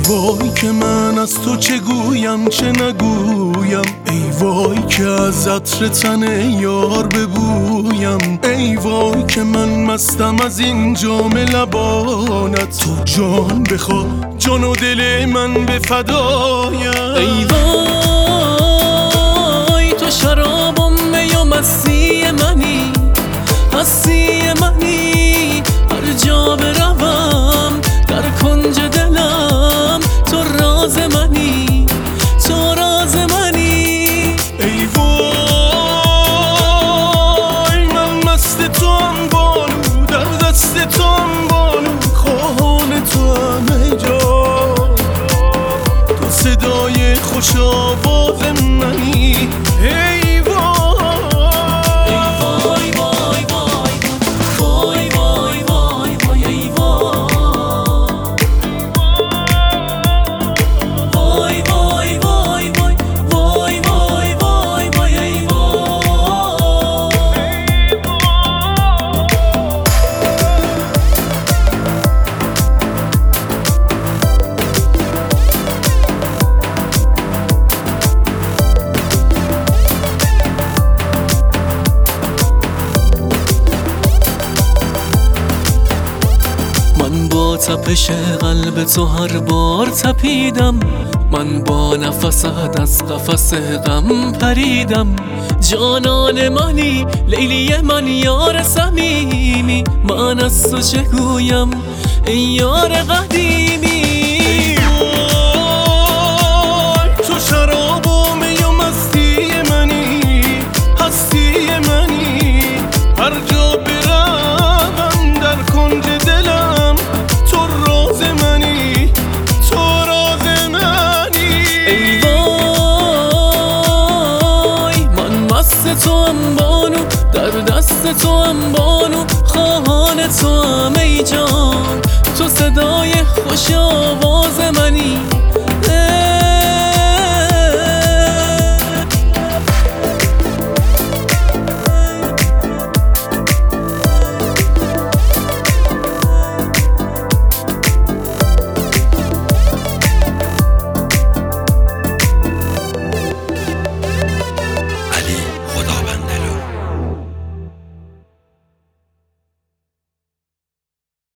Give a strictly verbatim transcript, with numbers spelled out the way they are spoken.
وای که من از تو چه گویم چه نگویم، ای وای که از عطر تن یار ببویم، ای وای که من مستم از این جام لبانت، تو جان بخوا جان و دل من به فدایم. ای وای تو شرابم می و مستی منی، هستی منی، هر جا بروم در کنج دلم تو راز منی، تو راز منی. ای وای من مست تو هم بانو، در دست تو هم بانو، خواهان تو هم ای جان، تو صدای خوش آواز منی. ای من با تپش قلب تو هر بار تپیدم، من با نفست از قفس غم پریدم. جانان منی لیلی من یار صمیمی، من از تو چه گویم ای یار قدیمی. تو شراب و می و مستی منی، هستی منی، هر جا بروم در کنج دلم تو راز منی، تو راز منی. ای وای من مست تو هم بانو، در دست تو هم بانو،